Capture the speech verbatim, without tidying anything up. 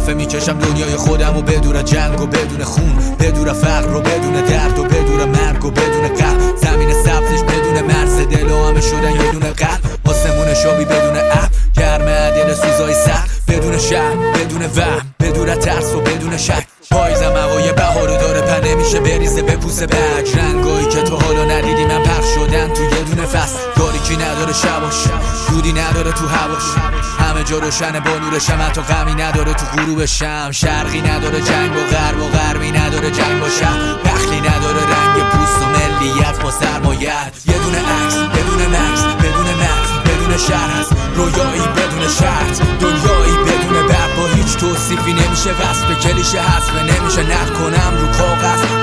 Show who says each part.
Speaker 1: دفعه میکشم دنیای خودم و بدون جنگ و بدون خون، بدون فقر و بدون درد و بدون مرگ و بدون قلب. زمین سبزش بدون مرز، دل و همه شدن یه دونه قلب. آسمون شابی بدون ابر، گرم دل سوزای سر، بدون شهر بدون وهم، بدون ترس و بدون شک. پاییزم هوای بهارو داره، پر نمیشه بریزه به پوست برگ. رنگایی که تو حالا ندیدی من پخش شدن تو یه دونه فصل. تاریکی نداره شباش، دودی نداره تو هواش، همه جا روشنه با نور شمع. حتی غمی نداره تو غروب شم. شرقی نداره جنگ و غرب و غربی نداره جنگ با شهر. بخلی نداره رنگ پوست و ملیت با سرمایت. یه دونه عکس بدون نقص، بدون نقص بدون شهر هست. رویایی بدون شرط، دنیایی بدون برق. با هیچ توصیفی نمیشه وصف، کلیشه هست و نمیشه نقد کنم رو کاغذ.